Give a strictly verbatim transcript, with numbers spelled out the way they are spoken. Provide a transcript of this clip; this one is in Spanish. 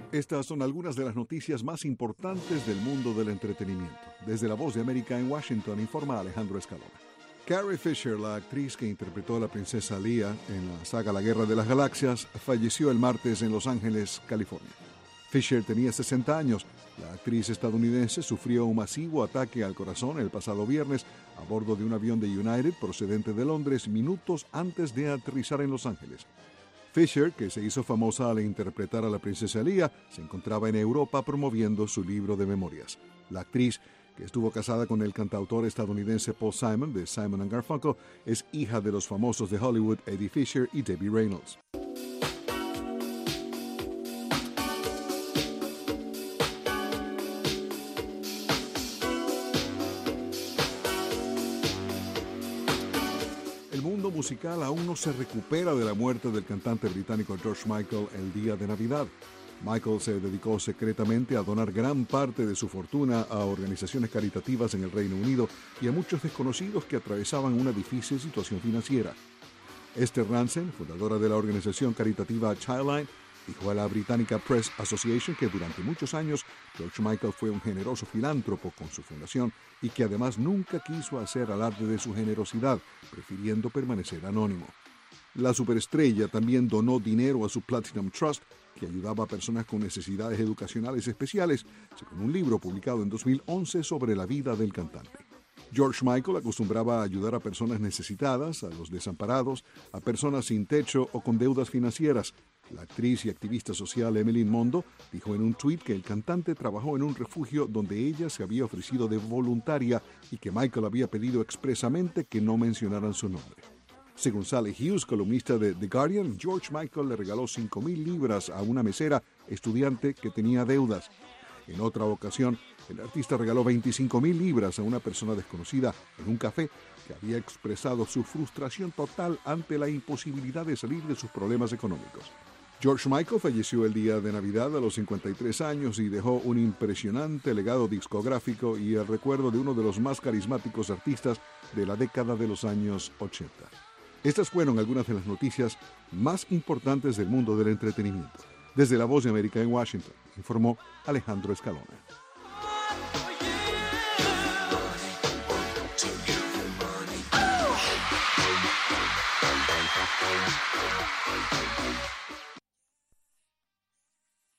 Estas son algunas de las noticias más importantes del mundo del entretenimiento. Desde La Voz de América en Washington, informa Alejandro Escalona. Carrie Fisher, la actriz que interpretó a la princesa Leia en la saga La Guerra de las Galaxias, falleció el martes en Los Ángeles, California. Fisher tenía sesenta años. La actriz estadounidense sufrió un masivo ataque al corazón el pasado viernes a bordo de un avión de United procedente de Londres minutos antes de aterrizar en Los Ángeles. Fisher, que se hizo famosa al interpretar a la princesa Leia, se encontraba en Europa promoviendo su libro de memorias. La actriz, que estuvo casada con el cantautor estadounidense Paul Simon de Simon and Garfunkel, es hija de los famosos de Hollywood Eddie Fisher y Debbie Reynolds. El mundo musical aún no se recupera de la muerte del cantante británico George Michael el día de Navidad. Michael se dedicó secretamente a donar gran parte de su fortuna a organizaciones caritativas en el Reino Unido y a muchos desconocidos que atravesaban una difícil situación financiera. Esther Rantzen, fundadora de la organización caritativa Childline, dijo a la británica Press Association que durante muchos años George Michael fue un generoso filántropo con su fundación y que además nunca quiso hacer alarde de su generosidad, prefiriendo permanecer anónimo. La superestrella también donó dinero a su Platinum Trust, que ayudaba a personas con necesidades educacionales especiales, según un libro publicado en dos mil once sobre la vida del cantante. George Michael acostumbraba a ayudar a personas necesitadas, a los desamparados, a personas sin techo o con deudas financieras. La actriz y activista social Emily Mondo dijo en un tuit que el cantante trabajó en un refugio donde ella se había ofrecido de voluntaria y que Michael había pedido expresamente que no mencionaran su nombre. Según Sally Hughes, columnista de The Guardian, George Michael le regaló cinco mil libras a una mesera estudiante que tenía deudas. En otra ocasión, el artista regaló veinticinco mil libras a una persona desconocida en un café que había expresado su frustración total ante la imposibilidad de salir de sus problemas económicos. George Michael falleció el día de Navidad a los cincuenta y tres años y dejó un impresionante legado discográfico y el recuerdo de uno de los más carismáticos artistas de la década de los años ochenta. Estas fueron algunas de las noticias más importantes del mundo del entretenimiento. Desde La Voz de América en Washington, informó Alejandro Escalona.